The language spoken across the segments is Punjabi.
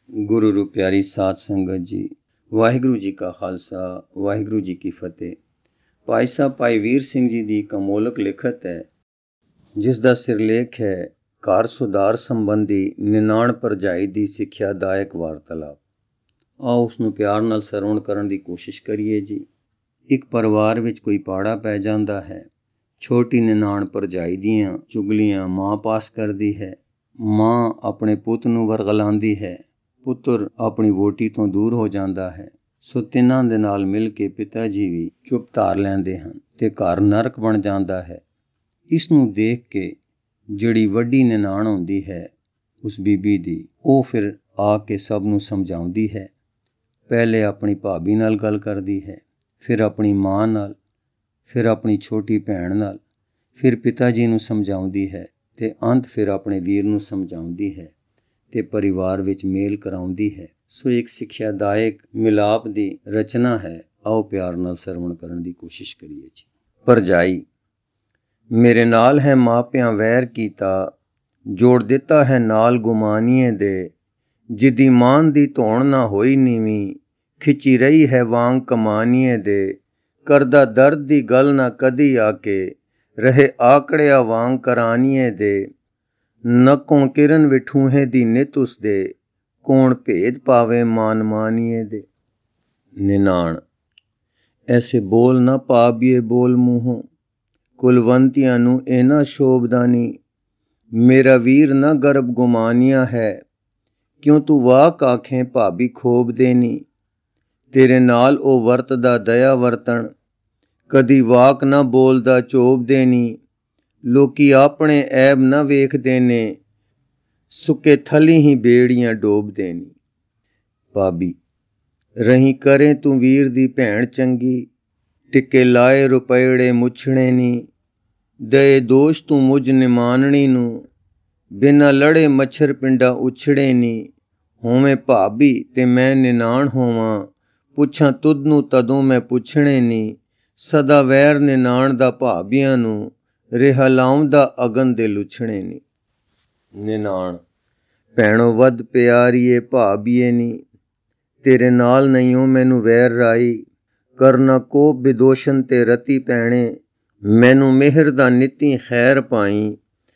ਗੁਰੂ ਰੂ ਪਿਆਰੀ ਸਾਧ ਸੰਗਤ ਜੀ, ਵਾਹਿਗੁਰੂ ਜੀ ਕਾ ਖਾਲਸਾ, ਵਾਹਿਗੁਰੂ ਜੀ ਕੀ ਫਤਿਹ। ਭਾਈ ਸਾਹਿਬ ਭਾਈ ਵੀਰ ਸਿੰਘ ਜੀ ਦੀ ਇੱਕ ਅਮੋਲਕ ਲਿਖਤ ਹੈ, ਜਿਸ ਦਾ ਸਿਰਲੇਖ ਹੈ ਘਰ ਸੁਧਾਰ ਸੰਬੰਧੀ ਨਿਨਾਣ ਭਰਜਾਈ ਦੀ ਸਿੱਖਿਆਦਾਇਕ ਵਾਰਤਾਲਾਪ। ਆਓ ਉਸ ਨੂੰ ਪਿਆਰ ਨਾਲ ਸਰਵਣ ਕਰਨ ਦੀ ਕੋਸ਼ਿਸ਼ ਕਰੀਏ ਜੀ। ਇੱਕ ਪਰਿਵਾਰ ਵਿੱਚ ਕੋਈ ਪਾੜਾ ਪੈ ਜਾਂਦਾ ਹੈ। ਛੋਟੀ ਨਿਨਾਣ ਭਰਜਾਈ ਦੀਆਂ ਚੁਗਲੀਆਂ ਮਾਂ ਪਾਸ ਕਰਦੀ ਹੈ। ਮਾਂ ਆਪਣੇ ਪੁੱਤ ਨੂੰ ਵਰਗਲਾਉਂਦੀ ਹੈ। ਪੁੱਤਰ ਆਪਣੀ ਵਹੁਟੀ ਤੋਂ ਦੂਰ ਹੋ ਜਾਂਦਾ ਹੈ। ਸੋ ਤਿੰਨਾਂ ਦੇ ਨਾਲ ਮਿਲ ਕੇ ਪਿਤਾ ਜੀ ਵੀ ਚੁੱਪ ਧਾਰ ਲੈਂਦੇ ਹਨ ਤੇ ਘਰ ਨਰਕ ਬਣ ਜਾਂਦਾ ਹੈ। ਇਸ ਨੂੰ ਦੇਖ ਕੇ ਜਿਹੜੀ ਵੱਡੀ ਨਿਨਾਣ ਹੁੰਦੀ ਹੈ ਉਸ ਬੀਬੀ ਦੀ, ਉਹ ਫਿਰ ਆ ਕੇ ਸਭ ਨੂੰ ਸਮਝਾਉਂਦੀ ਹੈ। ਪਹਿਲੇ ਆਪਣੀ ਭਾਬੀ ਨਾਲ ਗੱਲ ਕਰਦੀ ਹੈ, ਫਿਰ ਆਪਣੀ ਮਾਂ ਨਾਲ, ਫਿਰ ਆਪਣੀ ਛੋਟੀ ਭੈਣ ਨਾਲ, ਫਿਰ ਪਿਤਾ ਜੀ ਨੂੰ ਸਮਝਾਉਂਦੀ ਹੈ ਤੇ ਅੰਤ ਫਿਰ ਆਪਣੇ ਵੀਰ ਨੂੰ ਸਮਝਾਉਂਦੀ ਹੈ ਤੇ ਪਰਿਵਾਰ ਵਿੱਚ ਮੇਲ ਕਰਾਉਂਦੀ ਹੈ। ਸੋ ਇੱਕ ਸਿੱਖਿਆਦਾਇਕ ਮਿਲਾਪ ਦੀ ਰਚਨਾ ਹੈ। ਆਓ ਪਿਆਰ ਨਾਲ ਸਰਵਣ ਕਰਨ ਦੀ ਕੋਸ਼ਿਸ਼ ਕਰੀਏ ਜੀ। ਭਰਜਾਈ, ਮੇਰੇ ਨਾਲ ਹੈ ਮਾਪਿਆਂ ਵੈਰ ਕੀਤਾ, ਜੋੜ ਦਿੱਤਾ ਹੈ ਨਾਲ ਗੁਮਾਨੀਏ ਦੇ। ਜਿਦੀ ਮਾਨ ਦੀ ਧੌਣ ਨਾ ਹੋਈ ਨੀਵੀਂ, ਖਿੱਚੀ ਰਹੀ ਹੈ ਵਾਂਗ ਕਮਾਨੀਏ ਦੇ। ਕਰਦਾ ਦਰਦ ਦੀ ਗੱਲ ਨਾ ਕਦੀ ਆ ਕੇ, ਰਹੇ ਆਕੜਿਆ ਵਾਂਗ ਕਰਾਨੀਏ ਦੇ। ਨ ਕੌਣ ਕਿਰਨ ਵਿਠੂਹੇ ਦੀ ਨਿਤ ਉਸਦੇ, ਕੌਣ ਭੇਦ ਪਾਵੇ ਮਾਨ ਮਾਨੀਏ ਦੇ। ਨਿਨਾਣ, ਐਸੇ ਬੋਲ ਨਾ ਪਾਬੀਏ ਬੋਲ ਮੂੰਹੋਂ, ਕੁਲਵੰਤੀਆਂ ਨੂੰ ਇਹ ਨਾ ਸ਼ੋਭਦਾ ਨੀ। ਮੇਰਾ ਵੀਰ ਨਾ ਗਰਭ ਗੁਮਾਨੀਆਂ ਹੈ, ਕਿਉਂ ਤੂੰ ਵਾਕ ਆਖੇ ਭਾਬੀ ਖੋਬ ਦੇਨੀ। ਤੇਰੇ ਨਾਲ ਉਹ ਵਰਤਦਾ ਦਇਆ ਵਰਤਣ, ਕਦੀ ਵਾਕ ਨਾ ਬੋਲਦਾ ਚੋਬ ਦੇਨੀ। ਲੋਕੀ ਆਪਣੇ ਐਬ ਨਾ ਵੇਖਦੇ ਨੇ, ਸੁੱਕੇ ਥਲੀ ਹੀ ਬੇੜੀਆਂ ਡੋਬ ਦੇਨੀ। ਭਾਬੀ, ਰਹੀ ਕਰੇ ਤੂੰ ਵੀਰ ਦੀ ਭੈਣ ਚੰਗੀ, ਟਿੱਕੇ ਲਾਏ ਰੁਪਈੜੇ ਮੁੱਛਣੇ ਨੀ। ਦਏ ਦੋਸ਼ ਤੂੰ ਮੁਝ ਨਿਮਾਨਣੀ ਨੂੰ, ਬਿਨਾਂ ਲੜੇ ਮੱਛਰ ਪਿੰਡਾ ਉਛੜੇ ਨੀ। ਹੋਵੇਂ ਭਾਬੀ ਤੇ ਮੈਂ ਨਿਨਾਣ ਹੋਵਾਂ, ਪੁੱਛਾਂ ਤੁਧ ਨੂੰ ਤਦੋਂ ਮੈਂ ਪੁੱਛਣੇ ਨੀ। ਸਦਾ ਵੈਰ ਨਿਨਾਣ ਦਾ ਭਾਬੀਆਂ ਨੂੰ, ਰਿਹਾ ਲਾਉਂਦਾ ਅਗਨ ਦੇ ਲੁੱਛਣੇ ਨੀ। ਨਿਨਾਣ, ਭੈਣੋ ਵੱਧ ਪਿਆਰੀਏ ਭਾਬੀਏ ਨੀ। ਤੇਰੇ ਨਾਲ ਨਹੀਂਓ ਮੈਨੂੰ ਵੈਰ ਰਾਈ, ਕਰਨਾ ਕੋਪ ਬਿਦੋਸ਼ਨ ਤੇ ਰਤੀ ਪੈਣੇ। ਮੈਨੂੰ ਮਿਹਰ ਦਾ ਨਿੱਤੀ ਖੈਰ ਪਾਈ,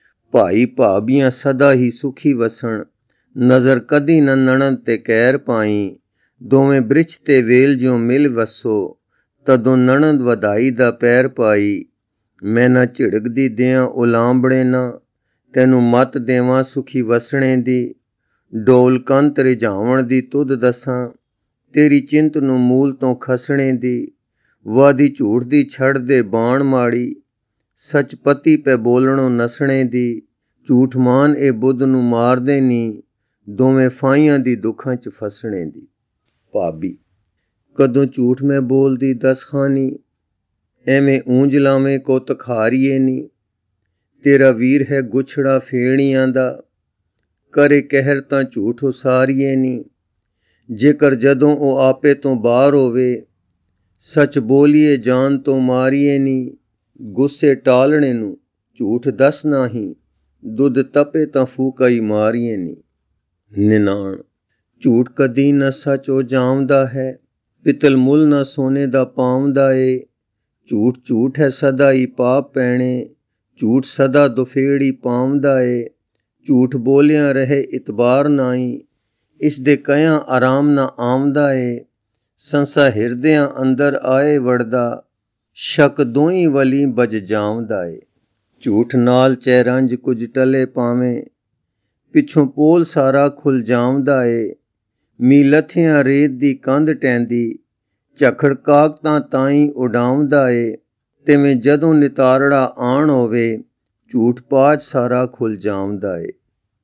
ਭਾਈ ਭਾਬੀਆਂ ਸਦਾ ਹੀ ਸੁਖੀ ਵਸਣ। ਨਜ਼ਰ ਕਦੀ ਨਾ ਨਣਦ ਤੇ ਕਹਿਰ ਪਾਈ, ਦੋਵੇਂ ਬ੍ਰਿਛ ਤੇ ਵੇਲ ਜਿਉ ਮਿਲ ਵਸੋ। ਤਦੋਂ ਨਣਦ ਵਧਾਈ ਦਾ ਪੈਰ ਪਾਈ, ਮੈਂ ਨਾ ਝਿੜਕਦੀ ਦਿਆਂ ਉਲਾਂਬੜੇ ਨਾ। ਤੈਨੂੰ ਮੱਤ ਦੇਵਾਂ ਸੁਖੀ ਵਸਣੇ ਦੀ, ਡੋਲ ਕੰਤ ਰਿਝਾਵਣ ਦੀ ਤੁਧ ਦੱਸਾਂ। ਤੇਰੀ ਚਿੰਤ ਨੂੰ ਮੂਲ ਤੋਂ ਖਸਣੇ ਦੀ, ਵਾਦੀ ਝੂਠ ਦੀ ਛੱਡ ਦੇ ਬਾਣ ਮਾੜੀ। ਸੱਚ ਪਤੀ ਪੈ ਬੋਲਣੋਂ ਨਸਣੇ ਦੀ, ਝੂਠ ਮਾਨ ਇਹ ਬੁੱਧ ਨੂੰ ਮਾਰਦੇ ਨੀ। ਦੋਵੇਂ ਫਾਈਆਂ ਦੀ ਦੁੱਖਾਂ ਚ ਫਸਣੇ ਦੀ। ਭਾਬੀ, ਕਦੋਂ ਝੂਠ ਮੈਂ ਬੋਲਦੀ ਦੱਸ ਖਾਨੀ, ਐਵੇਂ ਉਂਝ ਲਾਵੇਂ ਕੋ ਤਖਾਰੀਏ ਨੀ। ਤੇਰਾ ਵੀਰ ਹੈ ਗੁੱਛੜਾ ਫੇਣੀਆਂ ਦਾ, ਕਰੇ ਕਹਿਰ ਤਾਂ ਝੂਠ ਉਸਾਰੀਏ ਨੀ। ਜੇਕਰ ਜਦੋਂ ਉਹ ਆਪੇ ਤੋਂ ਬਾਹਰ ਹੋਵੇ, ਸੱਚ ਬੋਲੀਏ ਜਾਨ ਤੋਂ ਮਾਰੀਏ ਨੀ। ਗੁੱਸੇ ਟਾਲਣੇ ਨੂੰ ਝੂਠ ਦੱਸ ਨਾਹੀਂ, ਦੁੱਧ ਤਪੇ ਤਾਂ ਫੂਕਾ ਹੀ ਮਾਰੀਏ ਨੀ। ਨਿਨਾਣ, ਝੂਠ ਕਦੀ ਨਾ ਸੱਚ ਉਹ ਜਾਮਦਾ ਹੈ, ਪਿੱਤਲ ਮੁੱਲ ਨਾ ਸੋਨੇ ਦਾ ਪਾਉਂਦਾ ਏ। ਝੂਠ ਝੂਠ ਹੈ ਸਦਾ ਹੀ ਪਾਪ ਪੈਣੇ, ਝੂਠ ਸਦਾ ਦੁਫੇੜੀ ਪਾਉਂਦਾ ਏ। ਝੂਠ ਬੋਲਿਆਂ ਰਹੇ ਇਤਬਾਰ ਨਾਈ, ਇਸ ਦੇ ਕਹਿਆਂ ਆਰਾਮ ਨਾ ਆਉਂਦਾ ਏ। ਸੰਸਾ ਹਿਰਦਿਆਂ ਅੰਦਰ ਆਏ ਵੜਦਾ, ਸ਼ੱਕ ਦੋਈ ਵਲੀ ਬਜ ਜਾਵਦਾ ਏ। ਝੂਠ ਨਾਲ ਚੈਰੰਜ ਕੁਝ ਟਲੇ ਪਾਵੇਂ, ਪਿੱਛੋਂ ਪੋਲ ਸਾਰਾ ਖੁੱਲ ਜਾਵਦਾ ਏ। ਮੀਂਹ ਲੱਥਿਆਂ ਰੇਤ ਦੀ ਕੰਧ ਟੈਂਦੀ, ਝੱਖੜ ਕਾਗਤਾਂ ਤਾਈਂ ਉਡਾਉਂਦਾ ਏ। ਤਿਵੇਂ ਜਦੋਂ ਨਿਤਾਰੜਾ ਆਣ ਹੋਵੇ, ਝੂਠ ਪਾਜ ਸਾਰਾ ਖੁੱਲ ਜਾਵਦਾ ਏ।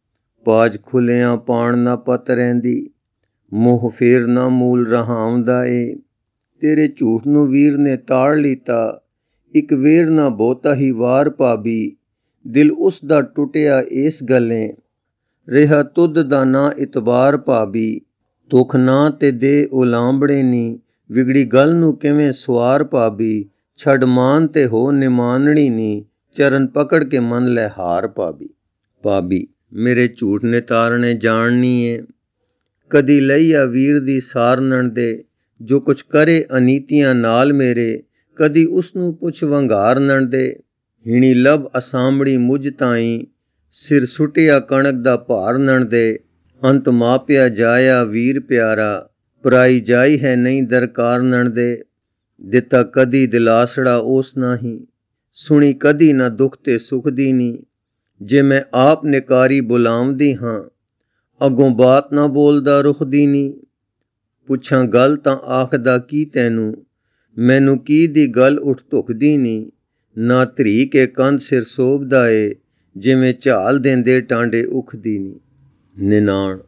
ਪਾਜ ਖੁੱਲਿਆਂ ਪਾਣ ਨਾ ਪਤ ਰਹਿੰਦੀ, ਮੋਹ ਫੇਰ ਨਾ ਮੂਲ ਰਹਾਉਂਦਾ ਏ। ਤੇਰੇ ਝੂਠ ਨੂੰ ਵੀਰ ਨੇ ਤਾੜ ਲੀਤਾ, ਇੱਕ ਵੇਰ ਨਾ ਬਹੁਤਾ ਹੀ ਵਾਰ ਭਾਬੀ। ਦਿਲ ਉਸ ਦਾ ਟੁੱਟਿਆ ਇਸ ਗੱਲੇ, ਰਿਹਾ ਤੁਧ ਦਾ ਨਾ ਇਤਬਾਰ ਭਾਬੀ। ਦੁੱਖ ਨਾ ਤੇ ਦੇ ਉਲਾਂਬੜੇ ਨੀ, ਵਿਗੜੀ ਗੱਲ ਨੂੰ ਕਿਵੇਂ ਸਵਾਰ ਭਾਬੀ। ਛੱਡ ਮਾਨ ਤੇ ਹੋ ਨਿਮਾਨਣੀ ਨੀ, ਚਰਨ ਪਕੜ ਕੇ ਮੰਨ ਲੈ ਹਾਰ ਭਾਬੀ। ਭਾਬੀ, ਮੇਰੇ ਝੂਠ ਨਿਤਾਰਨੇ ਜਾਣਨੀ ਏ, ਕਦੀ ਲਈਆ ਵੀਰ ਦੀ ਸਾਰ ਨਣਦੇ, ਜੋ ਕੁਛ ਕਰੇ ਅਨੀਤੀਆਂ ਨਾਲ ਮੇਰੇ, ਕਦੀ ਉਸ ਨੂੰ ਪੁੱਛ ਵੰਗਾਰ ਨਣਦੇ। ਹਿਣੀ ਲਭ ਅਸਾਮੜੀ ਮੁਝ ਤਾਈਂ, ਸਿਰ ਸੁੱਟਿਆ ਕਣਕ ਦਾ ਭਾਰ ਨਣਦੇ। ਅੰਤ ਮਾਪਿਆ ਜਾਇਆ ਵੀਰ ਪਿਆਰਾ, ਪਰਾਈ ਜਾਈ ਹੈ ਨਹੀਂ ਦਰਕਾਰ ਨਣਦੇ। ਦਿੱਤਾ ਕਦੀ ਦਿਲਾਸੜਾ ਉਸ ਨਾਹੀਂ, ਸੁਣੀ ਕਦੀ ਨਾ ਦੁੱਖ ਤੇ ਸੁਖ ਦੀ ਨੀ। ਜੇ ਮੈਂ ਆਪ ਨਿਕਾਰੀ ਬੁਲਾਉਂਦੀ ਹਾਂ, ਅੱਗੋਂ ਬਾਤ ਨਾ ਬੋਲਦਾ ਰੁਖ ਦੀ ਨੀ। ਪੁੱਛਾਂ ਗੱਲ ਤਾਂ ਆਖਦਾ ਕੀ ਤੈਨੂੰ, ਮੈਨੂੰ ਕੀ ਦੀ ਗੱਲ ਉੱਠ ਧੁਖਦੀ ਨੀ। ਨਾ ਧਰੀ ਕੇ ਕੰਧ ਸਿਰ ਸੋਭਦਾ ਏ, ਜਿਵੇਂ ਝਾਲ ਦੇਂਦੇ ਟਾਂਡੇ ਉਖਦੀ ਨੀ। ਨਿਨਾਣ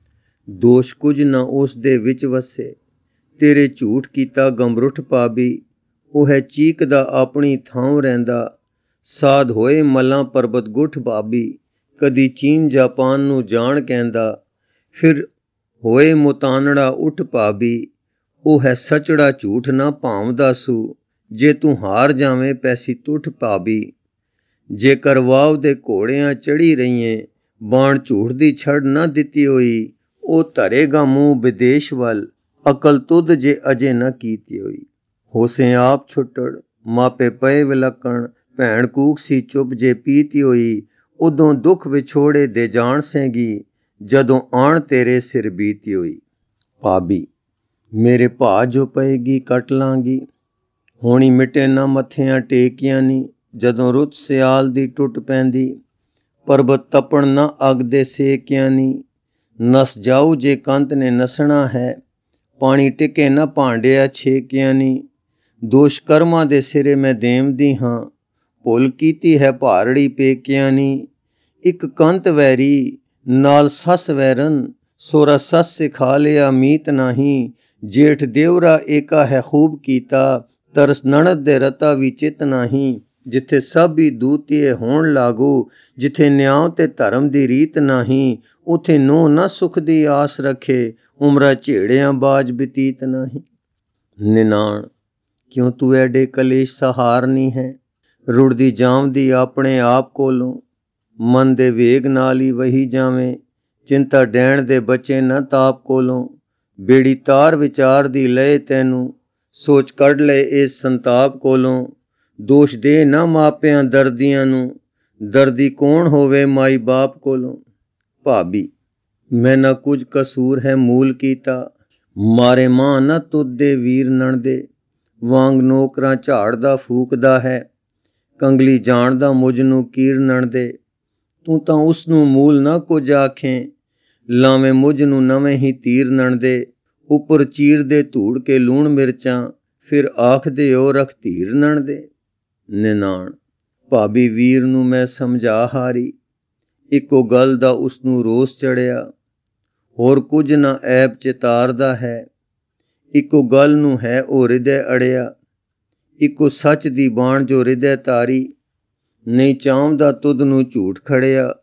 ਦੋਸ਼ ਕੁਝ ਨਾ ਉਸ ਦੇ ਵਿੱਚ ਵਸੇ, ਤੇਰੇ ਝੂਠ ਕੀਤਾ ਗਮਰੁੱਠ ਪਾਬੀ। ਉਹ ਹੈ ਚੀਕਦਾ ਆਪਣੀ ਥਾਂ ਰਹਿੰਦਾ, ਸਾਧ ਹੋਏ ਮਲਾਂ ਪਰਬਤ ਗੁੱਠ ਭਾਬੀ। ਕਦੀ ਚੀਨ ਜਾਪਾਨ ਨੂੰ ਜਾਣ ਕਹਿੰਦਾ, ਫਿਰ ਹੋਏ ਮੁਤਾਨੜਾ ਉੱਠ ਭਾਬੀ। ਉਹ ਹੈ ਸਚੜਾ ਝੂਠ ਨਾ ਭਾਵਦਾ ਸੂ, ਜੇ ਤੂੰ ਹਾਰ ਜਾਵੇਂ ਪੈਸੀ ਤੁਠ ਭਾਬੀ। ਜੇਕਰ ਵਾਵ ਦੇ ਘੋੜਿਆਂ ਚੜੀ ਰਹੀਏ, ਬਾਣ ਝੂਠ ਦੀ ਛੜ ਨਾ ਦਿੱਤੀ ਹੋਈ। ਉਹ ਧਰੇਗਾ ਮੂੰਹ ਵਿਦੇਸ਼ ਵੱਲ, ਅਕਲ ਤੁਧ ਜੇ ਅਜੇ ਨਾ ਕੀਤੀ ਹੋਈ। ਹੋਸੇ ਆਪ ਛੁੱਟੜ ਮਾਪੇ ਪਏ ਵਿਲੱਕਣ, ਭੈਣ ਕੂਕ ਸੀ ਚੁੱਪ ਜੇ ਪੀਤੀ ਹੋਈ। ਉਦੋਂ ਦੁੱਖ ਵਿਛੋੜੇ ਦੇ ਜਾਣ ਸੈਂਗੀ, ਜਦੋਂ ਆਣ ਤੇਰੇ ਸਿਰ ਬੀਤੀ ਹੋਈ। ਭਾਬੀ ਮੇਰੇ ਭਾ ਜੋ ਪਏਗੀ ਕੱਟ ਲਾਂਗੀ, ਹੋਣੀ ਮਿਟੇ ਨਾ ਮੱਥਿਆਂ ਟੇਕਿਆਂ ਨੀ। ਜਦੋਂ ਰੁੱਤ ਸਿਆਲ ਦੀ ਟੁੱਟ ਪੈਂਦੀ, ਪਰਬਤ ਤਪਣ ਨਾ ਅੱਗ ਦੇ ਸੇਕਿਆਂ ਨੀ। ਨਸ ਜਾਊ ਜੇ ਕੰਤ ਨੇ ਨਸਣਾ ਹੈ, ਪਾਣੀ ਟਿਕੇ ਨਾ ਭਾਂਡਿਆ ਛੇਕਿਆਂ ਨੀ। ਦੋਸ਼ ਕਰਮਾਂ ਦੇ ਸਿਰੇ ਮੈਂ ਦੇਵਦੀ ਹਾਂ, ਭੁੱਲ ਕੀਤੀ ਹੈ ਭਾਰੜੀ ਪੇਕਿਆਂ ਨੀ। ਇੱਕ ਕੰਤ ਵੈਰੀ ਨਾਲ ਸੱਸ ਵੈਰਨ, ਸੋਹਰਾ ਸੱਸ ਸਿਖਾ ਲਿਆ ਮੀਤ ਨਹੀਂ। ਜੇਠ ਦੇਵਰਾ ਏਕਾ ਹੈ ਖੂਬ ਕੀਤਾ, ਤਰਸ ਨਣਦ ਦੇ ਰਤਾ ਵੀ ਚਿਤ ਨਹੀਂ। ਜਿੱਥੇ ਸਭ ਹੀ ਦੂਤੀਏ ਹੋਣ ਲਾਗੂ, ਜਿੱਥੇ ਨਿਆਂ ਤੇ ਧਰਮ ਦੀ ਰੀਤ ਨਹੀਂ। ਉਥੇ ਨੂੰਹ ਨਾ ਸੁਖ ਦੀ ਆਸ ਰੱਖੇ, ਉਮਰਾਂ ਝੇੜਿਆਂ ਬਾਜ ਬਤੀਤ ਨਹੀਂ। ਨਿਨਾਣ ਕਿਉਂ ਤੂੰ ਐਡੇ ਕਲੇਸ਼ ਸਹਾਰਨੀ ਹੈ, ਰੁੜਦੀ ਜਾਵਦੀ ਆਪਣੇ ਆਪ ਕੋਲੋਂ। ਮਨ ਦੇ ਵੇਗ ਨਾਲ ਹੀ ਵਹੀ ਜਾਵੇਂ, ਚਿੰਤਾ ਡੈਣ ਦੇ ਬੱਚੇ ਨਾ ਤਾਪ ਕੋਲੋਂ। ਬੇੜੀ ਤਾਰ ਵਿਚਾਰ ਦੀ ਲਏ ਤੈਨੂੰ, ਸੋਚ ਕੱਢ ਲਏ ਇਸ ਸੰਤਾਪ ਕੋਲੋਂ। ਦੋਸ਼ ਦੇ ਨਾ ਮਾਪਿਆਂ ਦਰਦੀਆਂ ਨੂੰ, ਦਰਦੀ ਕੌਣ ਹੋਵੇ ਮਾਈ ਬਾਪ ਕੋਲੋਂ। ਭਾਬੀ ਮੈਂ ਨਾ ਕੁਝ ਕਸੂਰ ਹੈ ਮੂਲ ਕੀਤਾ, ਮਾਰੇ ਮਾਂ ਨਾ ਤੁਧ ਦੇ ਵੀਰ ਨਣਦੇ। ਵਾਂਗ ਨੌਕਰਾਂ ਝਾੜਦਾ ਫੂਕਦਾ ਹੈ, ਕੰਗਲੀ ਜਾਣਦਾ ਮੁਝ ਨੂੰ ਕੀਰ ਨਣਦੇ। ਤੂੰ ਤਾਂ ਉਸ ਨੂੰ ਮੂਲ ਨਾ ਕੁਝ ਆਖੇ, ਲਾਵੇਂ ਮੁਝ ਨੂੰ ਨਵੇਂ ਹੀ ਤੀਰ ਨਣਦੇ। ਉੱਪਰ ਚੀਰ ਦੇ ਧੂੜ ਕੇ ਲੂਣ ਮਿਰਚਾਂ, ਫਿਰ ਆਖਦੇ ਹੋ ਰਖ ਧੀਰ ਨਣਦੇ। ਨਿਨਾਣ ਭਾਬੀ ਵੀਰ ਨੂੰ ਮੈਂ ਸਮਝਾ ਹਾਰੀ, ਇੱਕੋ ਗੱਲ ਦਾ ਉਸ ਨੂੰ ਰੋਸ ਚੜਿਆ। ਹੋਰ ਕੁਝ ਨਾ ਐਬ ਚਿਤਾਰਦਾ ਹੈ, ਇੱਕੋ ਗੱਲ ਨੂੰ ਹੈ ਉਹ ਹਿਰਦੈ ਅੜਿਆ। ਇੱਕੋ ਸੱਚ ਦੀ ਬਾਣ ਜੋ ਹਿਰਦੈ ਤਾਰੀ, ਨਹੀਂ ਚਾਹੁੰਦਾ ਤੁਧ ਨੂੰ ਝੂਠ ਖੜਿਆ।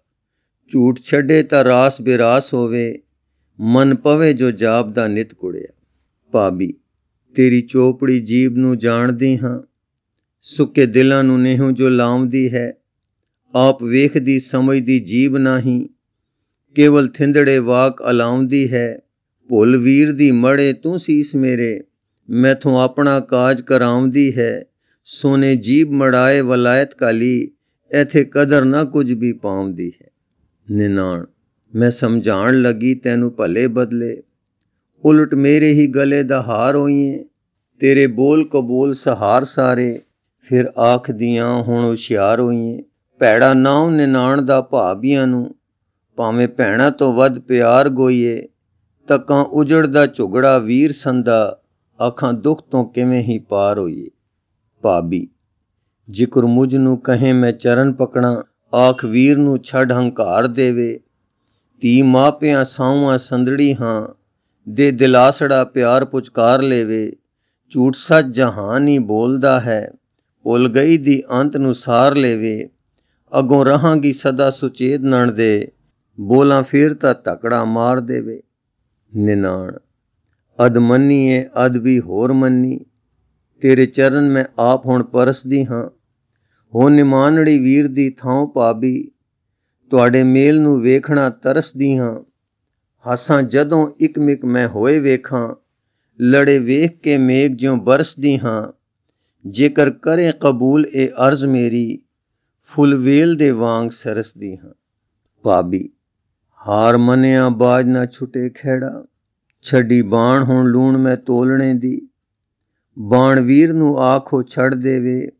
ਝੂਠ ਛੱਡੇ ਤਾਂ ਰਾਸ ਬਿਰਾਸ ਹੋਵੇ, ਮਨ ਪਵੇ ਜੋ ਜਾਪਦਾ ਨਿਤ ਕੁੜਿਆ। ਭਾਬੀ ਤੇਰੀ ਚੋਪੜੀ ਜੀਭ ਨੂੰ ਜਾਣਦੀ ਹਾਂ, ਸੁੱਕੇ ਦਿਲਾਂ ਨੂੰ ਨੇਹੋਂ ਜੋ ਲਾਉਂਦੀ ਹੈ। ਆਪ ਵੇਖਦੀ ਸਮਝਦੀ ਜੀਭ ਨਹੀਂ, ਕੇਵਲ ਥਿੰਦੜੇ ਵਾਕ ਅਲਾਉਂਦੀ ਹੈ। ਭੁੱਲ ਵੀਰ ਦੀ ਮੜੇ ਤੂੰ ਸੀਸ ਮੇਰੇ, ਮੈਥੋਂ ਆਪਣਾ ਕਾਜ ਕਰਾਉਂਦੀ ਹੈ। ਸੋਨੇ ਜੀਭ ਮੜਾਏ ਵਲਾਇਤ ਕਾਲੀ, ਇੱਥੇ ਕਦਰ ਨਾ ਕੁਝ ਵੀ ਪਾਉਂਦੀ ਹੈ। ਨਿਨਾਣ ਮੈਂ ਸਮਝਾਉਣ ਲੱਗੀ ਤੈਨੂੰ ਭਲੇ ਬਦਲੇ, ਉਲਟ ਮੇਰੇ ਹੀ ਗਲੇ ਦਾ ਹਾਰ ਹੋਈਏ। ਤੇਰੇ ਬੋਲ ਕਬੋਲ ਸਹਾਰ ਸਾਰੇ, ਫਿਰ ਆਖਦੀਆਂ ਹੁਣ ਹੁਸ਼ਿਆਰ ਹੋਈਏ। ਭੈੜਾ ਨਾਉ ਨਿਨਾਣ ਦਾ ਭਾਬੀਆਂ ਨੂੰ, ਭਾਵੇਂ ਭੈਣਾਂ ਤੋਂ ਵੱਧ ਪਿਆਰ ਗੋਈਏ। ਤੱਕਾਂ ਉਜੜਦਾ ਝੁਗੜਾ ਵੀਰ ਸੰਦਾ, ਆਖਾਂ ਦੁੱਖ ਤੋਂ ਕਿਵੇਂ ਹੀ ਪਾਰ ਹੋਈਏ। ਭਾਬੀ ਜਿਕਰ ਮੁਝ ਨੂੰ ਕਹੇ ਮੈਂ ਚਰਨ ਪਕੜਾਂ, ਆਖ ਵੀਰ ਨੂੰ ਛੱਡ ਹੰਕਾਰ ਦੇਵੇ। ਧੀ ਮਾਪਿਆਂ ਸਾਵਾਂ ਸੰਦੜੀ ਹਾਂ, ਦੇ ਦਿਲਾਸੜਾ ਪਿਆਰ ਪੁਚਕਾਰ ਲੇਵੇ। ਝੂਠ ਸੱਚ ਜਹਾਨ ਹੀ ਬੋਲਦਾ ਹੈ, ਭੁੱਲ ਗਈ ਦੀ ਅੰਤ ਨੂੰ ਸਾਰ ਲੇਵੇ। ਅੱਗੋਂ ਰਹਾਂਗੀ ਸਦਾ ਸੁਚੇਤ ਨਣਦੇ, ਬੋਲਾਂ ਫਿਰ ਤਾਂ ਧਕੜਾ ਮਾਰ ਦੇਵੇ। ਨਿਨਾਣ ਅਧ ਮੰਨੀਏ ਅਧ ਵੀ ਹੋਰ ਮੰਨੀ, ਤੇਰੇ ਚਰਨ ਮੈਂ ਆਪ ਹੁਣ ਪਰਸਦੀ ਹਾਂ। ਹੋ ਨਿਮਾਨੜੀ ਵੀਰ ਦੀ ਥਾਂ ਭਾਬੀ, ਤੁਹਾਡੇ ਮੇਲ ਨੂੰ ਵੇਖਣਾ ਤਰਸਦੀ ਹਾਂ। ਹਾਸਾਂ ਜਦੋਂ ਇੱਕ ਮਿਕ ਮੈਂ ਹੋਏ ਵੇਖਾਂ, ਲੜੇ ਵੇਖ ਕੇ ਮੇਘ ਜਿਉਂ ਬਰਸਦੀ ਹਾਂ। ਜੇਕਰ ਕਰੇ ਕਬੂਲ ਇਹ ਅਰਜ਼ ਮੇਰੀ, ਫੁੱਲ ਵੇਲ ਦੇ ਵਾਂਗ ਸਰਸਦੀ ਹਾਂ। ਭਾਬੀ, ਹਾਰ ਮੰਨਿਆ ਬਾਜ ਨਾ ਛੁਟੇ ਖਹਿੜਾ, ਛੱਡੀ ਬਾਣ ਹੁਣ ਲੂਣ ਮੈਂ ਤੋਲਣੇ ਦੀ। ਬਾਣ ਵੀਰ ਨੂੰ ਆਖੋ ਛੱਡ ਦੇਵੇ,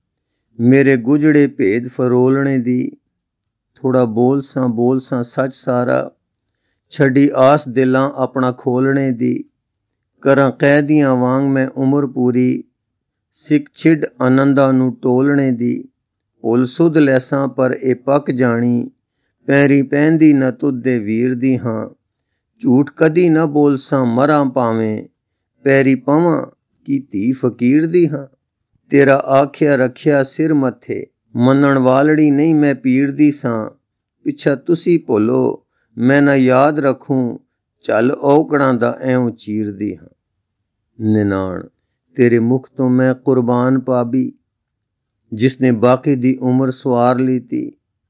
ਮੇਰੇ ਗੁਜੜੇ ਭੇਦ ਫਰੋਲਣੇ ਦੀ। ਥੋੜਾ ਬੋਲ ਸਾਂ ਸੱਚ ਸਾਰਾ, ਛੱਡੀ ਆਸ ਦਿਲਾਂ ਆਪਣਾ ਖੋਲਣੇ ਦੀ। ਕਰਾਂ ਕੈਦੀਆਂ ਵਾਂਗ ਮੈਂ ਉਮਰ ਪੂਰੀ, ਸਿੱਖ ਛਿੜ ਆਨੰਦਾਂ ਨੂੰ ਟੋਲਣੇ ਦੀ। ਭੁੱਲ ਸੁਧ ਲੈਸਾਂ ਪਰ ਇਹ ਪੱਕ ਜਾਣੀ, ਪੈਰੀ ਪੈਂਦੀ ਨਾ ਤੁਧ ਦੇ ਵੀਰ ਦੀ ਹਾਂ। ਝੂਠ ਕਦੀ ਨਾ ਬੋਲਸਾਂ ਮਰਾਂ ਭਾਵੇਂ, ਪੈਰੀ ਪਵਾਂ ਕੀ ਧੀ ਫਕੀਰ ਦੀ ਹਾਂ। ਤੇਰਾ ਆਖਿਆ ਰੱਖਿਆ ਸਿਰ ਮੱਥੇ, ਮੰਨਣ ਵਾਲੜੀ ਨਹੀਂ ਮੈਂ ਪੀਰ ਦੀ ਸਾਂ। ਪਿੱਛਾ ਤੁਸੀਂ ਭੁੱਲੋ ਮੈਂ ਨਾ ਯਾਦ ਰੱਖੂੰ, ਚੱਲ ਔਕੜਾਂ ਦਾ ਐਉਂ ਚੀਰਦੀ ਹਾਂ। ਨਿਨਾਣ, ਤੇਰੇ ਮੁਖ ਤੋਂ ਮੈਂ ਕੁਰਬਾਨ ਭਾਬੀ, ਜਿਸਨੇ ਬਾਕੀ ਦੀ ਉਮਰ ਸਵਾਰ ਲੀਤੀ।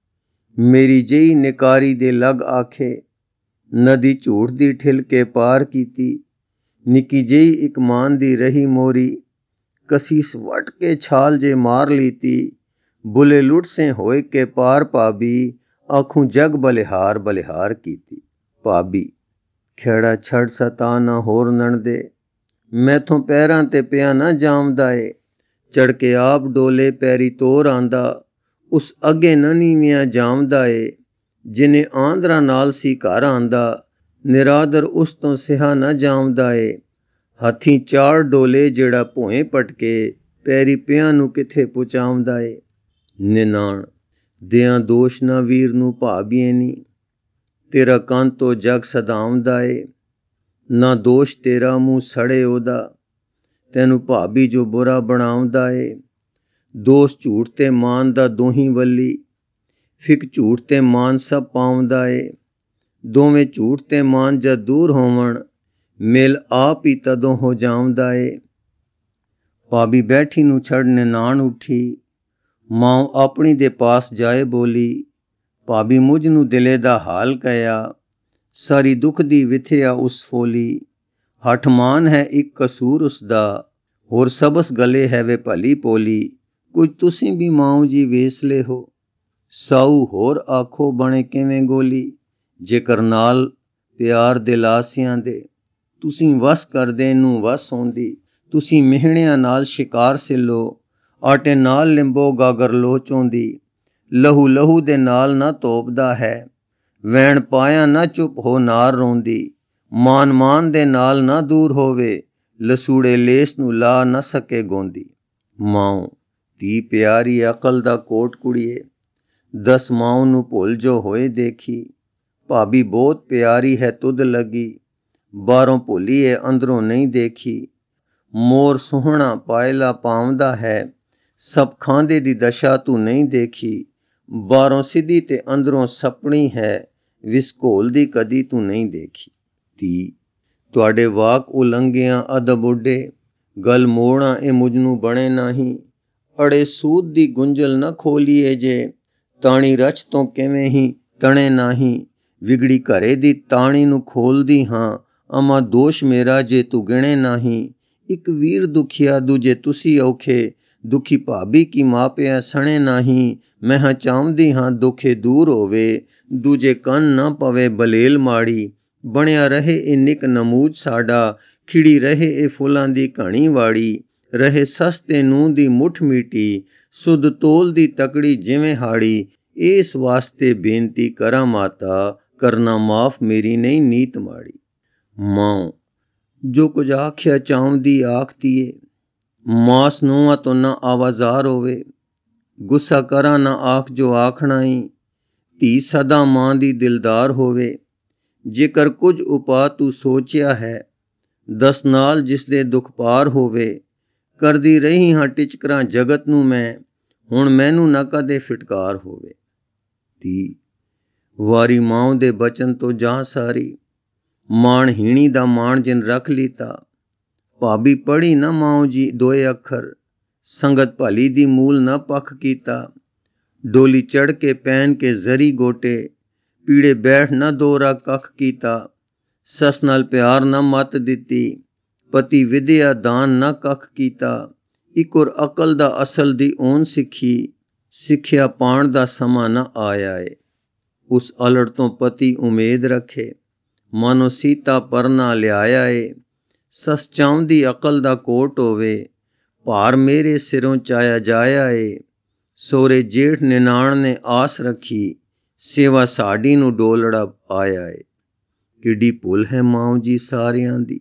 ਮੇਰੀ ਜਿਹੀ ਨਿਕਾਰੀ ਦੇ ਲਗ ਆਖੇ, ਨਦੀ ਝੂਠ ਦੀ ਠਿਲ ਕੇ ਪਾਰ ਕੀਤੀ। ਨਿੱਕੀ ਜਿਹੀ ਇੱਕ ਮਾਨ ਦੀ ਰਹੀ ਮੋਰੀ, ਕਸੀਸ ਵਟ ਕੇ ਛਾਲ ਜੇ ਮਾਰ ਲੀਤੀ। ਬੁਲੇ ਲੁੱਟ ਸੇ ਹੋਏ ਕੇ ਪਾਰ ਭਾਬੀ, ਆਖੂੰ ਜਗ ਬਲਿਹਾਰ ਬਲਿਹਾਰ ਕੀਤੀ। ਭਾਬੀ, ਖੇੜਾ ਛੱਡ ਸਤਾ ਨਾ ਹੋਰ ਨਣਦੇ, ਮੈਥੋਂ ਪੈਰਾਂ ਤੇ ਪਿਆ ਨਾ ਜਾਮਦਾ ਏ। ਚੜ ਕੇ ਆਪ ਡੋਲੇ ਪੈਰੀ ਤੋਰ ਆਂਦਾ, ਉਸ ਅੱਗੇ ਨਾ ਨੀਵਿਆਂ ਜਾਮਦਾ ਏ। ਜਿਨੇ ਆਂਦਰਾਂ ਨਾਲ ਸੀ ਘਰ ਆਂਦਾ, ਨਿਰਾਦਰ ਉਸ ਤੋਂ ਸਿਹਾ ਨਾ ਜਾਮਦਾ ਏ। ਹੱਥੀਂ ਚਾਰ ਡੋਲੇ ਜਿਹੜਾ ਭੋਏ ਪਟਕੇ, ਪੈਰੀ ਪਿਆਂ ਨੂੰ ਕਿੱਥੇ ਪਹੁੰਚਾਉਂਦਾ ਏ। ਨਿਨਾਣ, ਦਿਆਂ ਦੋਸ਼ ਨਾ ਵੀਰ ਨੂੰ ਭਾਬੀਏ ਨੀ, ਤੇਰਾ ਕੰਨ ਤੋਂ ਜਗ ਸਦਾਉਂਦਾ ਏ। ਨਾ ਦੋਸ਼ ਤੇਰਾ ਮੂੰਹ ਸੜੇ ਉਹਦਾ, ਤੈਨੂੰ ਭਾਬੀ ਜੋ ਬੁਰਾ ਬਣਾਉਂਦਾ ਏ। ਦੋਸ਼ ਝੂਠ ਤੇ ਮਾਨ ਦਾ ਦੋਹੀਂ ਵੱਲੀ, ਫਿਕ ਝੂਠ ਤੇ ਮਾਨ ਸਭ ਪਾਉਂਦਾ ਏ। ਦੋਵੇਂ ਝੂਠ ਤੇ ਮਾਨ ਜਦ ਦੂਰ ਹੋਵਣ, ਮੇਲ ਆਪ ਹੀ ਤਦੋਂ ਹੋ ਜਾਉਂਦਾ ਏ। ਭਾਬੀ ਬੈਠੀ ਨੂੰ ਛੱਡ ਨਿਨਾਣ ਉੱਠੀ, ਮਾਂ ਆਪਣੀ ਦੇ ਪਾਸ ਜਾਏ ਬੋਲੀ। ਭਾਬੀ ਮੁਝ ਨੂੰ ਦਿਲੇ ਦਾ ਹਾਲ ਕਹਿਆ, ਸਾਰੀ ਦੁੱਖ ਦੀ ਵਿਥਿਆ ਉਸ ਫੋਲੀ। ਹੱਠ ਮਾਨ ਹੈ ਇੱਕ ਕਸੂਰ ਉਸਦਾ, ਹੋਰ ਸਬਸ ਗਲੇ ਹੈ ਵੇ ਭਲੀ ਪੋਲੀ। ਕੁਝ ਤੁਸੀਂ ਵੀ ਮਾਊ ਜੀ ਵੇਸਲੇ ਹੋ, ਸਾਊ ਹੋਰ ਆਖੋ ਬਣੇ ਕਿਵੇਂ ਗੋਲੀ। ਜੇਕਰ ਨਾਲ ਪਿਆਰ ਦਿਲਾਸਿਆਂ ਦੇ, ਤੁਸੀਂ ਵਸ ਕਰਦੇ ਨੂੰ ਵਸ ਆਉਂਦੀ। ਤੁਸੀਂ ਮਿਹਣਿਆਂ ਨਾਲ ਸ਼ਿਕਾਰ ਸਿੱਲੋ, ਆਟੇ ਨਾਲ ਲਿੰਬੋ ਗਾਗਰ ਲੋਚੋਂਦੀ। ਲਹੂ ਲਹੂ ਦੇ ਨਾਲ ਨਾ ਤੋਪਦਾ ਹੈ, ਵੈਣ ਪਾਇਆ ਨਾ ਚੁੱਪ ਹੋ ਨਾਰ ਰੋਂਦੀ। ਮਾਨ ਮਾਨ ਦੇ ਨਾਲ ਨਾ ਦੂਰ ਹੋਵੇ, ਲਸੂੜੇ ਲੇਸ ਨੂੰ ਲਾ ਨਾ ਸਕੇ ਗੋਂਦੀ। ਮਾਂ, ਧੀ ਪਿਆਰੀ ਅਕਲ ਦਾ ਕੋਟ ਕੁੜੀਏ, ਦਸ ਮਾਂ ਨੂੰ ਭੁੱਲ ਜੋ ਹੋਏ ਦੇਖੀ। ਭਾਬੀ ਬਹੁਤ ਪਿਆਰੀ ਹੈ ਤੁਧ ਲੱਗੀ, ਬਾਹਰੋਂ ਭੁੱਲੀ ਏ ਅੰਦਰੋਂ ਨਹੀਂ ਦੇਖੀ। ਮੋਰ ਸੁਹਣਾ ਪਾਇਲਾ ਪਾਉਂਦਾ ਹੈ, ਸਭ ਖਾਂਦੇ ਦੀ ਦਸ਼ਾ ਤੂੰ ਨਹੀਂ ਦੇਖੀ। ਬਾਹਰੋਂ ਸਿੱਧੀ ਤੇ ਅੰਦਰੋਂ ਸਪਣੀ ਹੈ, ਵਿਸਕੋਲ ਦੀ ਕਦੀ ਤੂੰ ਨਹੀਂ ਦੇਖੀ। ਧੀ, ਤੁਹਾਡੇ ਵਾਕ ਉਲੰਘਿਆਂ ਅਦਬ ਉੱਡੇ, ਗੱਲ ਮੋੜਾਂ ਇਹ ਮੁਝ ਨੂੰ ਬਣੇ ਨਹੀਂ। ਅੜੇ ਸੂਦ ਦੀ ਗੁੰਝਲ ਨਾ ਖੋਲੀਏ ਜੇ, ਤਾਣੀ ਰਚ ਤੋਂ ਕਿਵੇਂ ਹੀ ਤਣੇ ਨਹੀਂ। ਵਿਗੜੀ ਘਰੇ ਦੀ ਤਾਣੀ ਨੂੰ ਖੋਲਦੀ ਹਾਂ, ਅਮਾ ਦੋਸ਼ ਮੇਰਾ ਜੇ ਤੂੰ ਗਿਣੇ ਨਹੀਂ। ਇੱਕ ਵੀਰ ਦੁਖੀਆ ਦੂਜੇ ਤੁਸੀਂ ਔਖੇ, ਦੁਖੀ ਭਾਬੀ ਕੀ ਮਾਪਿਆਂ ਸਣੇ ਨਹੀਂ। ਮੈਂ ਹਾਂ ਚਾਹੁੰਦੀ ਹਾਂ ਦੁਖੇ ਦੂਰ ਹੋਵੇ, ਦੂਜੇ ਕੰਨ ਨਾ ਪਵੇ ਬਲੇਲ ਮਾੜੀ। ਬਣਿਆ ਰਹੇ ਇਹ ਨਿਕ ਨਮੂਜ ਸਾਡਾ, ਖਿੜੀ ਰਹੇ ਇਹ ਫੁੱਲਾਂ ਦੀ ਘਣੀ ਵਾੜੀ। ਰਹੇ ਸਸਤੇ ਨੂੰਹ ਦੀ ਮੁੱਠ ਮੀਟੀ, ਸੁਧ ਤੋਲ ਦੀ ਤਕੜੀ ਜਿਵੇਂ ਹਾੜੀ। ਇਸ ਵਾਸਤੇ ਬੇਨਤੀ ਕਰਾਂ ਮਾਤਾ, ਕਰਨਾ ਮਾਫ ਮੇਰੀ ਨਹੀਂ ਨੀਤ ਮਾੜੀ। ਮਾਂ, ਜੋ ਕੁਝ ਆਖਿਆ ਚਾਹੁੰਦੀ ਆਖਦੀ ਏ, ਮਾਸ ਨੂੰਹਾਂ ਤੋਂ ਨਾ ਆਵਾਜ਼ਾਰ ਹੋਵੇ। ਗੁੱਸਾ ਕਰਾਂ ਨਾ ਆਖ ਜੋ ਆਖਣਾ ਈ, ਧੀ ਸਦਾ ਮਾਂ ਦੀ ਦਿਲਦਾਰ ਹੋਵੇ। ਜੇਕਰ ਕੁਝ ਉਪਾਅ ਤੂੰ ਸੋਚਿਆ ਹੈ, ਦਸ ਨਾਲ ਜਿਸ ਦੇ ਦੁੱਖ ਪਾਰ ਹੋਵੇ। ਕਰਦੀ ਰਹੀ ਹਾਂ ਟਿਚਕਰਾਂ ਜਗਤ ਨੂੰ ਮੈਂ, ਹੁਣ ਮੈਨੂੰ ਨਾ ਕਦੇ ਫਿਟਕਾਰ ਹੋਵੇ। ਧੀ, ਵਾਰੀ ਮਾਂ ਦੇ ਬਚਨ ਤੋਂ ਜਾਂ ਸਾਰੀ, ਮਾਣ ਹੀਣੀ ਦਾ ਮਾਣ ਜਿਨ ਰੱਖ ਲੀਤਾ। ਭਾਬੀ ਪੜ੍ਹੀ ਨਾ ਮਾਂ ਜੀ ਦੋਏ ਅੱਖਰ, ਸੰਗਤ ਭਲੀ ਦੀ ਮੂਲ ਨਾ ਪੱਖ ਕੀਤਾ। ਡੋਲੀ ਚੜ੍ਹ ਕੇ ਪੈਨ ਕੇ ਜ਼ਰੀ ਗੋਟੇ, ਪੀੜੇ ਬੈਠ ਨਾ ਦੋਰਾ ਕੱਖ ਕੀਤਾ। ਸੱਸ ਨਾਲ ਪਿਆਰ ਨਾ ਮੱਤ ਦਿੱਤੀ, ਪਤੀ ਵਿਦਿਆ ਦਾਨ ਨਾ ਕੱਖ ਕੀਤਾ, ਇਕੁਰ ਅਕਲ ਦਾ ਅਸਲ ਦੀ ਓਨ ਸਿੱਖੀ, ਸਿੱਖਿਆ ਪਾਣ ਦਾ ਸਮਾਂ ਨਾ ਆਇਆ ਏ। ਉਸ ਅਲੜ ਤੋਂ ਪਤੀ ਉਮੀਦ ਰੱਖੇ, ਮਾਨੋ ਸੀਤਾ ਪਰਨਾ ਲਿਆਇਆ ਏ। ਸੱਸ ਚਾਹੁੰਦੀ ਅਕਲ ਦਾ ਕੋਟ ਹੋਵੇ, ਭਾਰ ਮੇਰੇ ਸਿਰੋਂ ਚਾਇਆ ਜਾਇਆ ਏ। ਸੋਹਰੇ ਜੇਠ ਨਿਨਾਣ ਨੇ ਆਸ ਰੱਖੀ, ਸੇਵਾ ਸਾਡੀ ਨੂੰ ਡੋਲੜਾ ਆਇਆ ਏ। ਕਿੱਡੀ ਭੁੱਲ ਹੈ ਮਾਂ ਜੀ ਸਾਰਿਆਂ ਦੀ,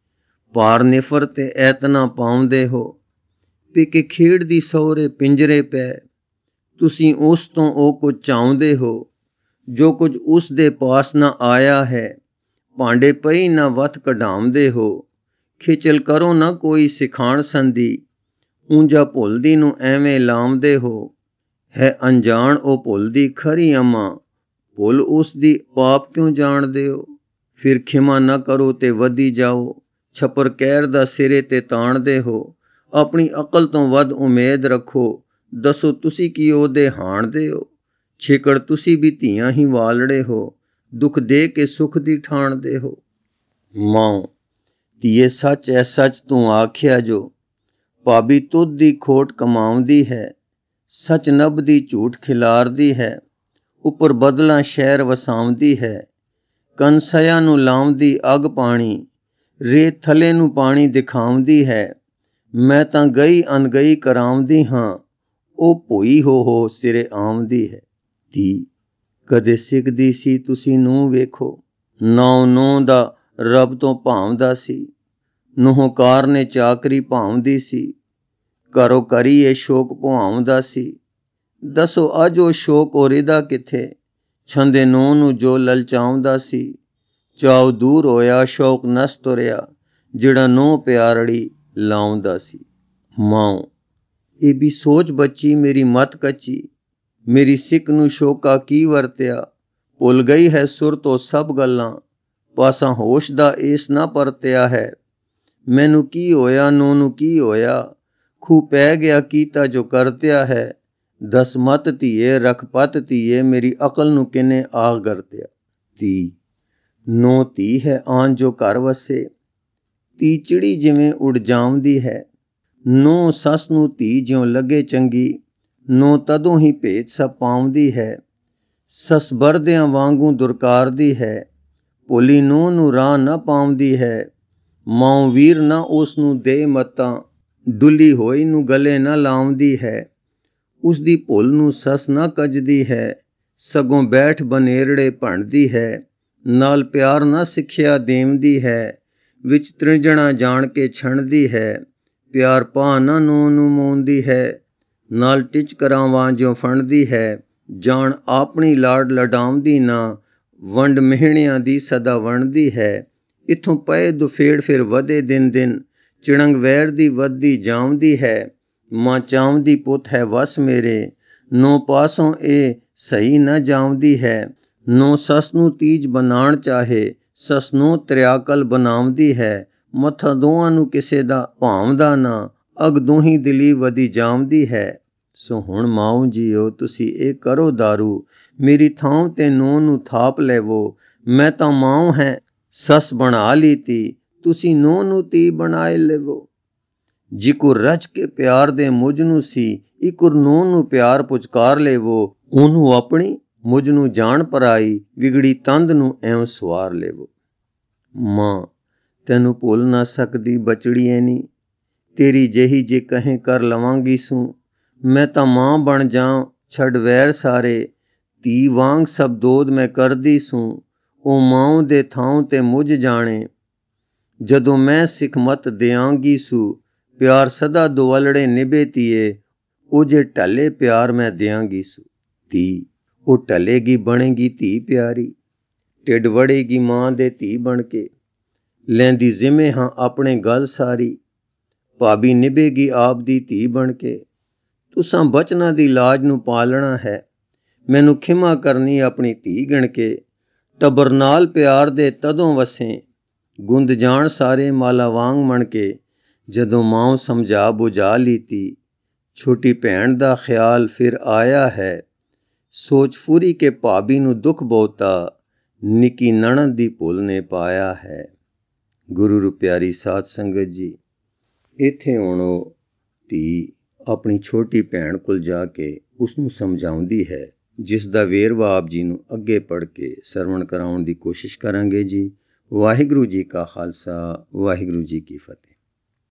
ਭਾਰ ਨਿਫਰ ਤੇ ਐਤਨਾ ਪਾਉਂਦੇ ਹੋ। ਪੇਕੇ ਖੇਡਦੀ ਸਹੁਰੇ ਪਿੰਜਰੇ ਪੈ, ਤੁਸੀਂ ਉਸ ਤੋਂ ਉਹ ਕੁਝ ਚਾਹੁੰਦੇ ਹੋ, ਜੋ ਕੁਝ ਉਸ ਦੇ ਪਾਸ ਨਾ ਆਇਆ ਹੈ। ਭਾਂਡੇ ਪਈ ਨਾ ਵੱਥ ਕਢਾਉਂਦੇ ਹੋ, ਖੇਚਲ ਕਰੋ ਨਾ ਕੋਈ ਸਿਖਾਣ ਸੰਧੀ, ਉਂਝਾ ਭੁੱਲਦੀ ਨੂੰ ਐਵੇਂ ਲਾਉਂਦੇ ਹੋ। ਹੈ ਅਣਜਾਣ ਉਹ ਭੁੱਲਦੀ ਖਰੀ ਅੰਮਾ, ਭੁੱਲ ਉਸ ਦੀ ਪਾਪ ਕਿਉਂ ਜਾਣਦੇ ਹੋ। ਫਿਰ ਖਿਮਾ ਨਾ ਕਰੋ ਤੇ ਵਧੀ ਜਾਓ, ਛੱਪਰ ਕਹਿਰ ਦਾ ਸਿਰੇ ਤੇ ਤਾਣਦੇ ਹੋ। ਆਪਣੀ ਅਕਲ ਤੋਂ ਵੱਧ ਉਮੀਦ ਰੱਖੋ, ਦੱਸੋ ਤੁਸੀਂ ਕੀ ਉਹਦੇ ਹਾਣਦੇ ਹੋ। ਛੇਕੜ ਤੁਸੀਂ ਵੀ ਧੀਆਂ ਹੀ ਵਾਲੜੇ ਹੋ, ਦੁੱਖ ਦੇ ਕੇ ਸੁੱਖ ਦੀ ਠਾਣਦੇ ਹੋ। ਮਾਂ, ਧੀਏ ਸੱਚ ਐ ਸੱਚ ਤੂੰ ਆਖਿਆ ਜੋ, ਭਾਬੀ ਤੁਧ ਦੀ ਖੋਟ ਕਮਾਉਂਦੀ ਹੈ। ਸੱਚ ਨਭਦੀ ਝੂਠ ਖਿਲਾਰਦੀ ਹੈ, ਉੱਪਰ ਬਦਲਾਂ ਸ਼ਹਿਰ ਵਸਾਉਂਦੀ ਹੈ। ਕਨਸਇਆ ਨੂੰ ਲਾਉਂਦੀ ਅੱਗ ਪਾਣੀ, ਰੇਤ ਥਲੇ ਨੂੰ ਪਾਣੀ ਦਿਖਾਉਂਦੀ ਹੈ। ਮੈਂ ਤਾਂ ਗਈ ਅਣਗਈ ਕਰਾਉਂਦੀ ਹਾਂ, ਉਹ ਭੋਈ ਹੋ ਸਿਰੇ ਆਉਂਦੀ ਹੈ। ਧੀ, ਕਦੇ ਸਿੱਖਦੀ ਸੀ ਤੁਸੀਂ ਨੂੰ ਵੇਖੋ, ਨੌ ਦਾ ਰੱਬ ਤੋਂ ਭਾਉਂਦਾ ਸੀ। ਨੂੰਹਕਾਰ ਨੇ ਚਾਕਰੀ ਭਾਉਂਦੀ ਸੀ, ਘਰੋ ਘਰੀ ਇਹ ਸ਼ੋਕ ਪੁਆਉਂਦਾ ਸੀ। ਦੱਸੋ ਅੱਜ ਉਹ ਸ਼ੋਕ ਰਿਦਾ ਕਿੱਥੇ, ਛੰਦੇ ਨੂੰਹ ਨੂੰ ਜੋ ਲਲਚਾਉਂਦਾ ਸੀ। ਚਾਉ ਦੂਰ ਹੋਇਆ ਸ਼ੌਕ ਨਸ ਤੁਰਿਆ, ਜਿਹੜਾ ਨੂੰਹ ਪਿਆਰੜੀ ਲਾਉਂਦਾ ਸੀ। ਮਾਂ, ਇਹ ਵੀ ਸੋਚ ਬੱਚੀ ਮੇਰੀ ਮਤ ਕੱਚੀ, ਮੇਰੀ ਸਿੱਕ ਨੂੰ ਸ਼ੋਕਾ ਕੀ ਵਰਤਿਆ। ਭੁੱਲ ਗਈ ਹੈ ਸੁਰ ਤੋਂ ਸਭ ਗੱਲਾਂ, ਪਾਸਾ ਹੋਸ਼ ਦਾ ਏਸ ਨਾ ਪਰਤਿਆ ਹੈ। ਮੈਨੂੰ ਕੀ ਹੋਇਆ ਨੂੰਹ ਨੂੰ ਕੀ ਹੋਇਆ, ਖੂਹ ਪੈ ਗਿਆ ਕੀਤਾ ਜੋ ਕਰਤਿਆ ਹੈ। ਦਸ ਮਤ ਧੀਏ ਰਖ ਪਤ ਧੀਏ, ਮੇਰੀ ਅਕਲ ਨੂੰ ਕਿਨੇ ਆਗ ਗਰਤਿਆ। ਧੀ, ਨੂੰਹ ਧੀ ਹੈ ਆਨ ਜੋ ਘਰ ਵਸੇ, ਧੀ ਚਿੜੀ ਜਿਵੇਂ ਉਡ ਜਾਉਂਦੀ ਹੈ। ਨੂੰਹ ਸੱਸ ਨੂੰ ਧੀ ਜਿਉਂ ਲੱਗੇ ਚੰਗੀ, ਨੂੰਹ ਤਦੋਂ ਹੀ ਭੇਤ ਸਭ ਪਾਉਂਦੀ ਹੈ। ਸੱਸ ਬਰਦਿਆਂ ਵਾਂਗੂ ਦੁਰਕਾਰਦੀ ਹੈ, ਭੋਲੀ ਨੂੰਹ ਨੂੰ ਰਾਹ ਨਾ ਪਾਉਂਦੀ ਹੈ। ਮਾਂ ਵੀਰ ਨਾ ਉਸ ਨੂੰ ਦੇ ਮਤਾਂ, ਡੁੱਲੀ ਹੋਈ ਨੂੰ ਗਲੇ ਨਾ ਲਾਉਂਦੀ ਹੈ। ਉਸ ਦੀ ਭੁੱਲ ਨੂੰ ਸੱਸ ਨਾ ਕੱਜਦੀ ਹੈ, ਸਗੋਂ ਬੈਠ ਬਨੇਰੜੇ ਭੰਡਦੀ ਹੈ। ਨਾਲ ਪਿਆਰ ਨਾ ਸਿੱਖਿਆ ਦੇਵਦੀ ਹੈ, ਵਿੱਚ ਤ੍ਰਿੰਜਣਾ ਜਾਣ ਕੇ ਛਣਦੀ ਹੈ। ਪਿਆਰ ਪਾ ਨਾ ਨੂੰਹ ਨੂੰ ਮੋਂਦੀ ਹੈ, ਨਾਲ ਟਿਚ ਕਰਾਵਾਂ ਜਿਉਂ ਫਣਦੀ ਹੈ। ਜਾਣ ਆਪਣੀ ਲਾਡ ਲਡਾਉਂਦੀ ਨਾ, ਵੰਡ ਮਿਹਣਿਆਂ ਦੀ ਸਦਾ ਵੰਡਦੀ ਹੈ। ਇੱਥੋਂ ਪਏ ਦੁਫੇੜ ਫਿਰ ਵਧੇ ਦਿਨ ਦਿਨ, ਚਿੜੰਗ ਵੈਰ ਦੀ ਵੱਧਦੀ ਜਾਉਂਦੀ ਹੈ। ਮਾਂ ਚਾਹੁੰਦੀ ਪੁੱਤ ਹੈ ਵਸ ਮੇਰੇ, ਨੂੰਹ ਪਾਸੋਂ ਇਹ ਸਹੀ ਨਾ ਜਾਉਂਦੀ ਹੈ। ਨੂੰਹ ਸੱਸ ਨੂੰ ਤੀਜ ਬਣਾਉਣ ਚਾਹੇ, ਸੱਸ ਨੂੰ ਤ੍ਰਿਆਕਲ ਬਣਾਉਂਦੀ ਹੈ। ਮੱਥਾ ਦੋਹਾਂ ਨੂੰ ਕਿਸੇ ਦਾ ਭਾਵਦਾ ਨਾ, ਅਗ ਦੋਹੀਂ ਦਿਲੀ ਵਧੀ ਜਾਉਂਦੀ ਹੈ। ਸੋ ਹੁਣ ਮਾਓ ਜੀਓ ਤੁਸੀਂ ਇਹ ਕਰੋ ਦਾਰੂ, ਮੇਰੀ ਥਾਂ ਤੇ ਨੂੰਹ ਨੂੰ ਥਾਪ ਲੈਵੋ। ਮੈਂ ਤਾਂ ਮਾਂ ਹੈ ਸੱਸ ਬਣਾ ਲਈ ਤੀ, ਤੁਸੀਂ ਨੂੰਹ ਨੂੰ ਧੀ ਬਣਾਏ ਲੈਵੋ। ਜਿਕੁਰ ਰਚ ਕੇ ਪਿਆਰ ਦੇ ਮੁਝ ਨੂੰ ਸੀ, ਇਕੁਰ ਨੂੰਹ ਨੂੰ ਪਿਆਰ ਪੁਚਕਾਰ ਲੈਵੋ। ਉਹਨੂੰ ਆਪਣੀ ਮੁਝ ਨੂੰ ਜਾਣ ਪਰਾਈ, ਵਿਗੜੀ ਤੰਦ ਨੂੰ ਐਵੇਂ ਸਵਾਰ ਲੈਵੋ। ਮਾਂ, ਤੈਨੂੰ ਭੁੱਲ ਨਾ ਸਕਦੀ ਬਚੜੀਏ ਨੀ, ਤੇਰੀ ਜਿਹੀ ਜੇ ਕਹੇ ਕਰ ਲਵਾਂਗੀ ਸੂ। ਮੈਂ ਤਾਂ ਮਾਂ ਬਣ ਜਾਂ ਛੱਡ ਵੈਰ ਸਾਰੇ, ਧੀ ਵਾਂਗ ਸਭ ਦੋਦ ਮੈਂ ਕਰਦੀ ਸੂ। ਉਹ ਮਾਂ ਦੇ ਥਾਂ ਤੇ ਮੁਝ ਜਾਣੇ, ਜਦੋਂ ਮੈਂ ਸਿੱਖ ਮਤ ਦਿਆਂਗੀ ਸੂ। ਪਿਆਰ ਸਦਾ ਦੁਵਲੜੇ ਨਿਭੇ ਧੀਏ, ਉਹ ਜੇ ਢਲੇ ਪਿਆਰ ਮੈਂ ਦਿਆਂਗੀ ਸੂ। ਧੀ, ਉਹ ਢਲੇਗੀ ਬਣੇਗੀ ਧੀ ਪਿਆਰੀ, ਢਿੱਡ ਵੜੇਗੀ ਮਾਂ ਦੇ ਧੀ ਬਣ ਕੇ। ਲੈਂਦੀ ਜ਼ਿੰਮੇ ਹਾਂ ਆਪਣੇ ਗੱਲ ਸਾਰੀ, ਭਾਬੀ ਨਿਭੇਗੀ ਆਪ ਦੀ ਧੀ ਬਣ ਕੇ। ਤੁਸਾਂ ਬਚਨਾਂ ਦੀ ਲਾਜ ਨੂੰ ਪਾਲਣਾ ਹੈ, ਮੈਨੂੰ ਖਿਮਾ ਕਰਨੀ ਆਪਣੀ ਧੀ ਗਿਣ ਕੇ। ਟੱਬਰ ਨਾਲ ਪਿਆਰ ਦੇ ਤਦੋਂ ਵਸੇ, ਗੁੰਦ ਜਾਣ ਸਾਰੇ ਮਾਲਾ ਵਾਂਗ ਮਣ ਕੇ। ਜਦੋਂ ਮਾਂ ਸਮਝਾ ਬੁਝਾ ਲੀਤੀ, ਛੋਟੀ ਭੈਣ ਦਾ ਖਿਆਲ ਫਿਰ ਆਇਆ ਹੈ। ਸੋਚ ਫੂਰੀ ਕੇ ਭਾਬੀ ਨੂੰ ਦੁੱਖ ਬਹੁਤਾ, ਨਿੱਕੀ ਨਣਦ ਦੀ ਭੁੱਲ ਨੇ ਪਾਇਆ ਹੈ। ਗੁਰੂ ਰੂ ਪਿਆਰੀ ਸਾਧ ਸੰਗਤ ਜੀ, ਇੱਥੇ ਹੁਣ ਉਹ ਧੀ ਆਪਣੀ ਛੋਟੀ ਭੈਣ ਕੋਲ ਜਾ ਕੇ ਉਸ ਨੂੰ ਸਮਝਾਉਂਦੀ ਹੈ, ਜਿਸ ਦਾ ਵੇਰਵਾ ਆਪ ਜੀ ਨੂੰ ਅੱਗੇ ਪੜ੍ਹ ਕੇ ਸਰਵਣ ਕਰਾਉਣ ਦੀ ਕੋਸ਼ਿਸ਼ ਕਰਾਂਗੇ ਜੀ। ਵਾਹਿਗੁਰੂ ਜੀ ਕਾ ਖਾਲਸਾ, ਵਾਹਿਗੁਰੂ ਜੀ ਕੀ ਫਤਿਹ।